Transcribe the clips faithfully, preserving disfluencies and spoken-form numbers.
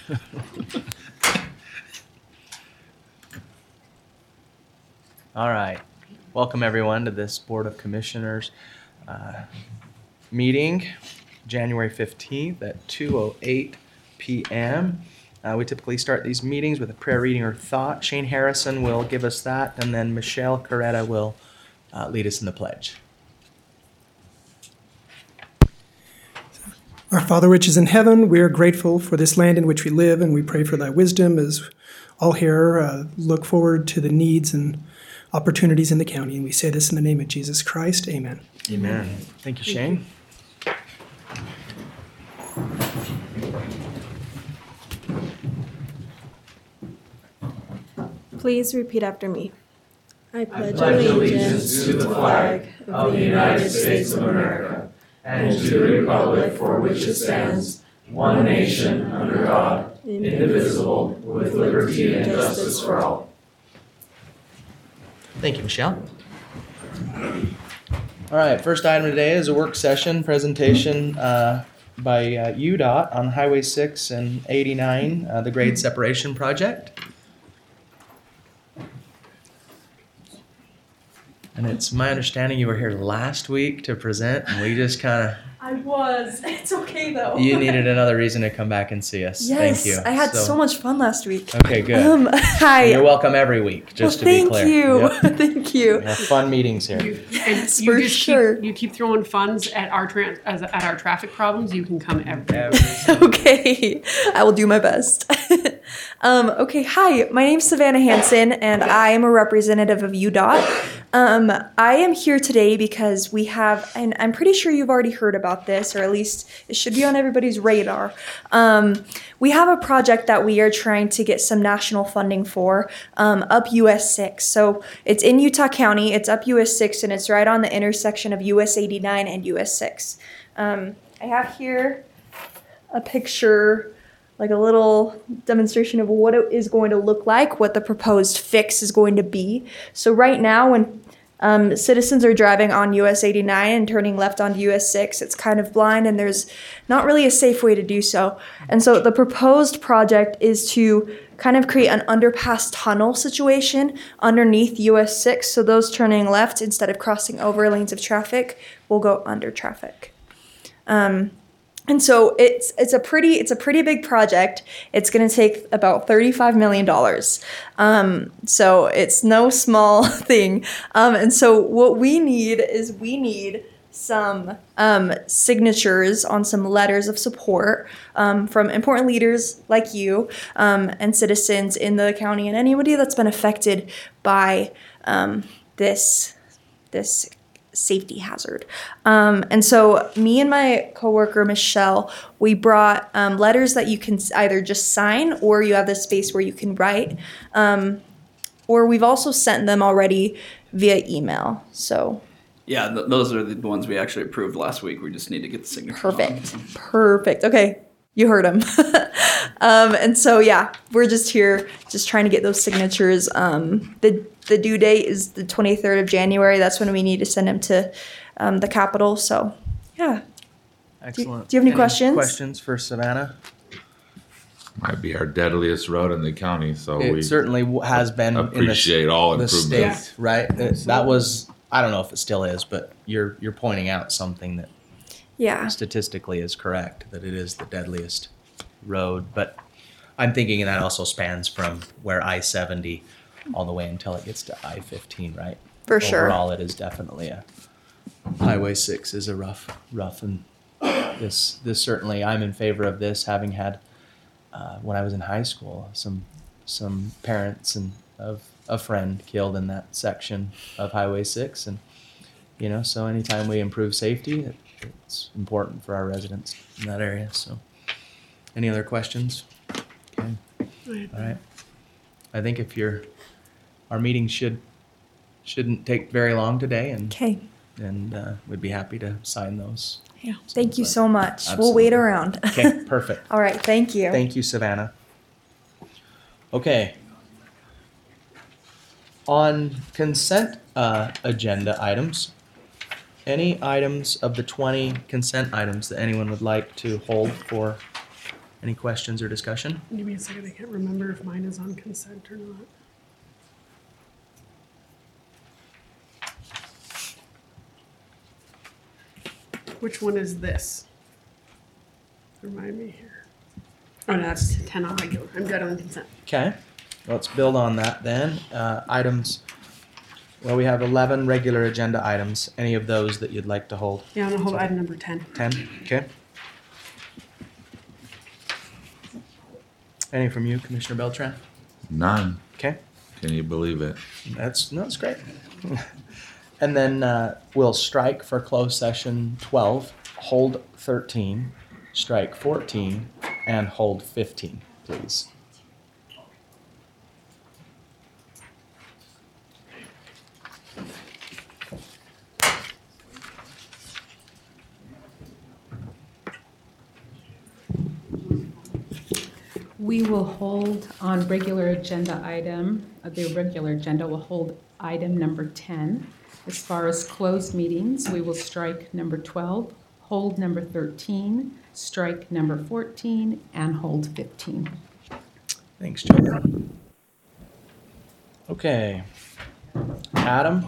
All right. Welcome, everyone, to this Board of Commissioners uh, meeting, January fifteenth at two oh eight p.m. Uh, we typically start these meetings with a prayer reading or thought. Shane Harrison will give us that, and then Michelle Coretta will uh, lead us in the pledge. Our Father which is in heaven, we are grateful for this land in which we live, and we pray for thy wisdom as all here uh, look forward to the needs and opportunities in the county. And we say this in the name of Jesus Christ. Amen. Amen. Thank you, Shane. Please repeat after me. I pledge, I pledge allegiance to the flag of the United States of America and to the republic for which it stands, one nation, under God, indivisible, with liberty and justice for all. Thank you, Michelle. All right, first item today is a work session presentation uh, by uh, U DOT on Highway six and eighty-nine, uh, the grade separation project. And it's my understanding you were here last week to present, and we just kind of... I was. It's okay, though. You needed another reason to come back and see us. Yes, Thank you. I had so, so much fun last week. Okay, good. Um, hi. And you're welcome every week, just well, to be clear. Thank you. Yep. Thank you. We have fun meetings here. You, Yes, you for just sure. Keep, you keep throwing funds at our trans, as, at our traffic problems. You can come every. Every Okay, I will do my best. um, okay, hi, my name's Savannah Hansen, and I am a representative of U DOT. Um, I am here today because we have, and I'm pretty sure you've already heard about this, or at least it should be on everybody's radar. Um, we have a project that we are trying to get some national funding for, um, up U S six. So it's in Utah County, it's up U S six, and it's right on the intersection of U S eighty-nine and U S six. Um, I have here a picture, like a little demonstration of what it is going to look like, what the proposed fix is going to be. So right now, when um, citizens are driving on U S eighty-nine and turning left onto U S six, it's kind of blind and there's not really a safe way to do so. And so the proposed project is to kind of create an underpass tunnel situation underneath U S six, so those turning left, instead of crossing over lanes of traffic, will go under traffic. Um, And so it's it's a pretty it's a pretty big project. It's going to take about thirty-five million dollars. Um, so it's no small thing. Um, and so what we need is we need some um, signatures on some letters of support um, from important leaders like you um, and citizens in the county and anybody that's been affected by um, this this. safety hazard. Um, and so me and my coworker, Michelle, we brought um, letters that you can either just sign or you have this space where you can write. Um, or we've also sent them already via email. So yeah, th- those are the ones we actually approved last week. We just need to get the signatures perfect. on. Perfect. Okay. You heard him. um, and so, yeah, we're just here just trying to get those signatures. Um, the The due date is the twenty-third of January. That's when we need to send them to um, the Capitol. So, yeah. Excellent. Do you have any Any questions? Questions for Savannah? Might be our deadliest road in the county, so It we certainly w- has been appreciate in the, all the improvements. state, right? It- that was, I don't know if it still is, but you're you're pointing out something that Yeah. statistically is correct, that it is the deadliest road. But I'm thinking that also spans from where I seventy all the way until it gets to I fifteen, right? For sure. Overall, it is definitely a, Highway six is a rough, rough, and this, this certainly, I'm in favor of this, having had, uh, when I was in high school, some, some parents and of a friend killed in that section of Highway six. And, you know, so anytime we improve safety, it, it's important for our residents in that area. So any other questions? Okay. All right. I think if you're, our meeting should, shouldn't take very long today, and Okay. and uh, we'd be happy to sign those. Yeah. Thank you so much. Absolutely. We'll wait around. Okay, perfect. All right. Thank you. Thank you, Savannah. Okay. On consent uh, agenda items, any items of the twenty consent items that anyone would like to hold for Any questions or discussion? Give me a second. I can't remember if mine is on consent or not. Which one is this? Remind me here. Oh, no, that's ten on regular. I'm good on consent. Okay, let's build on that then. Uh, items, well, we have eleven regular agenda items. Any of those that you'd like to hold? Yeah, I'm gonna hold item number ten. ten, okay. Any from you, Commissioner Beltran? None. Okay, Can you believe it? that's, no, that's great. And then uh, we'll strike for closed session twelve, hold thirteen, strike fourteen, and hold fifteen, please. We will hold on regular agenda item, uh, the regular agenda will hold item number ten. As far as closed meetings, we will strike number twelve, hold number thirteen, strike number fourteen, and hold fifteen. Thanks, Joe. Okay. Adam?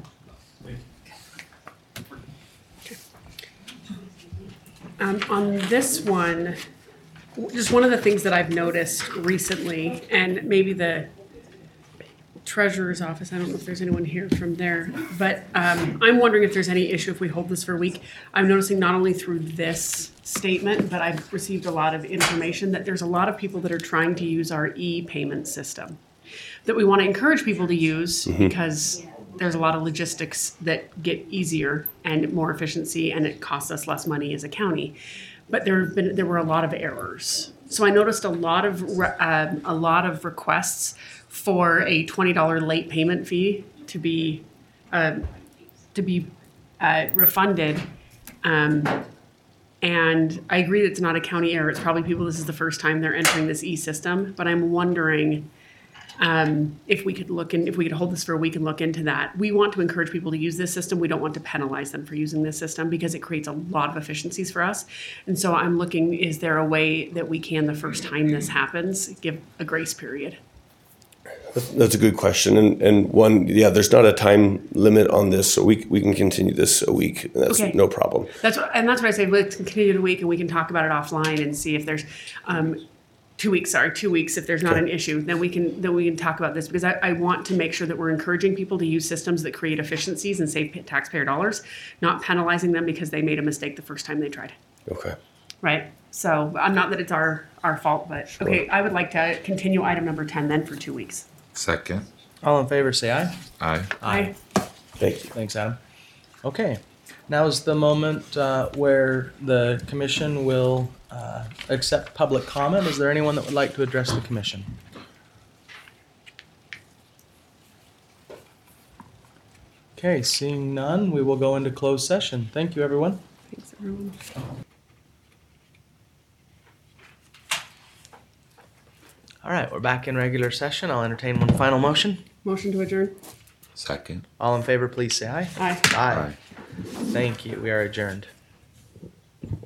Um, on this one, just one of the things that I've noticed recently, and maybe the treasurer's office, I don't know if there's anyone here from there, but um, I'm wondering if there's any issue if we hold this for a week. I'm noticing not only through this statement, but I've received a lot of information that there's a lot of people that are trying to use our e-payment system that we want to encourage people to use because there's a lot of logistics that get easier and more efficiency, and it costs us less money as a county. But there have been there were a lot of errors. So I noticed a lot of re- um, a lot of requests for a twenty dollars late payment fee to be um, to be uh, refunded. Um, and I agree that it's not a county error. It's probably people, this is the first time they're entering this e-system. But I'm wondering um, if we could look in, if we could hold this for a week and look into that. We want to encourage people to use this system. We don't want to penalize them for using this system because it creates a lot of efficiencies for us. And so I'm looking, is there a way that we can, the first time this happens, give a grace period? That's a good question. And, and one, yeah, there's not a time limit on this, so we, we can continue this a week. That's Okay. no problem. That's what, and that's what I say. Let's continue it a week, and we can talk about it offline and see if there's um, two weeks. Sorry, two weeks. If there's not an issue, then we can then we can talk about this because I, I want to make sure that we're encouraging people to use systems that create efficiencies and save p- taxpayer dollars, not penalizing them because they made a mistake the first time they tried. Okay. Right. So I'm not that it's our our fault, but okay. I would like to continue item number ten then for two weeks. Second. All in favor, say aye. Aye. Aye. Thank you. Thanks, Adam. Okay, now is the moment uh, where the commission will uh, accept public comment. Is there anyone that would like to address the commission? Okay, seeing none, we will go into closed session. Thank you, everyone. Thanks, everyone. All right, we're back in regular session. I'll entertain one final motion. Motion to adjourn. Second. All in favor, please say aye. Aye. Aye. Thank you. We are adjourned.